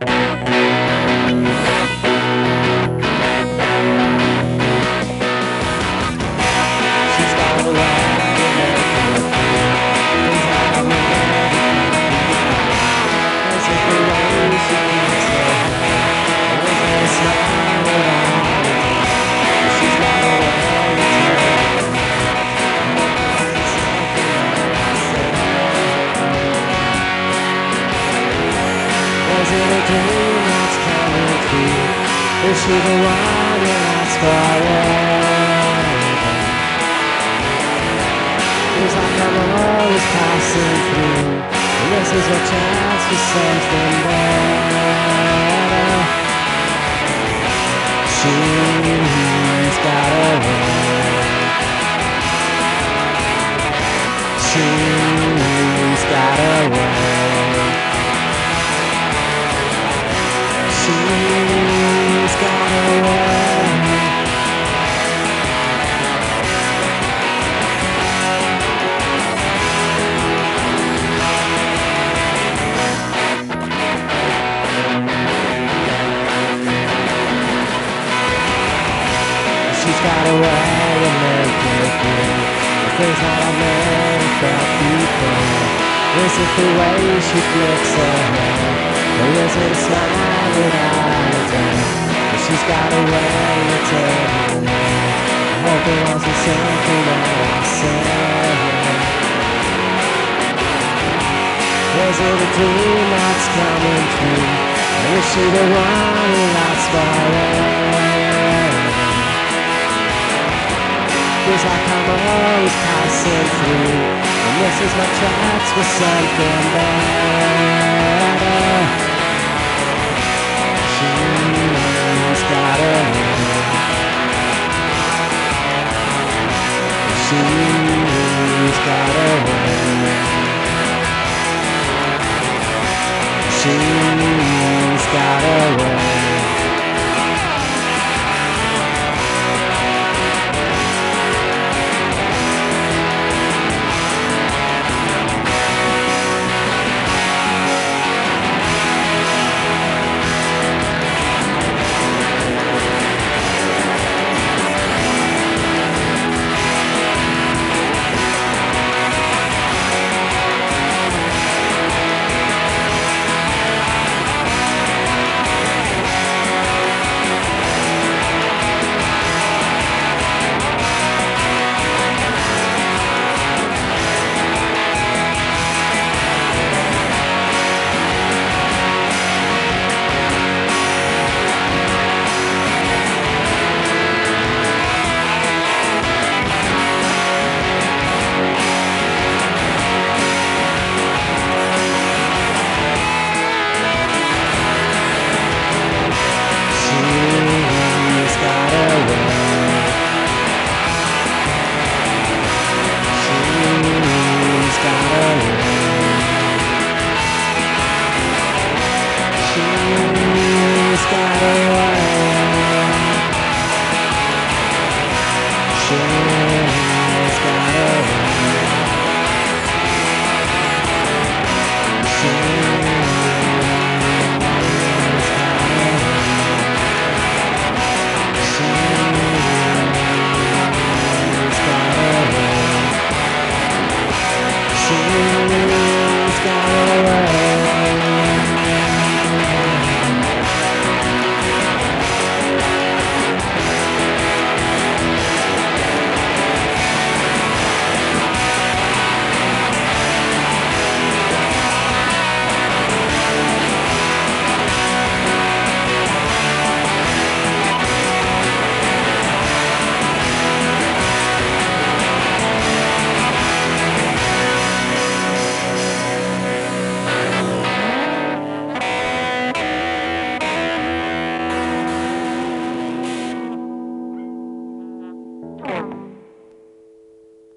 She's got a way to make me feel things that I've never felt before. This is the way she keeps her head, with her smile all the time. She's got a way to take me. Is it a dream that's coming true? Is she the one who lasts forever? Feels like I'm always passing through, and this is a chance for something better. She's got a way. She's got a way. She's got a way. She's got a way to make me feel the things that I've never felt before. Is it the way she flicks her hair, or is it a smile without a doubt? But she's got a way to take me there. I hope it wasn't something that I said. Is it a dream that's coming true? Or is she the one who lasts forever? Feels like I'm always passing through, and this is my chance for something better. She's got a way. She's got a way. She's got a way. She's got a way.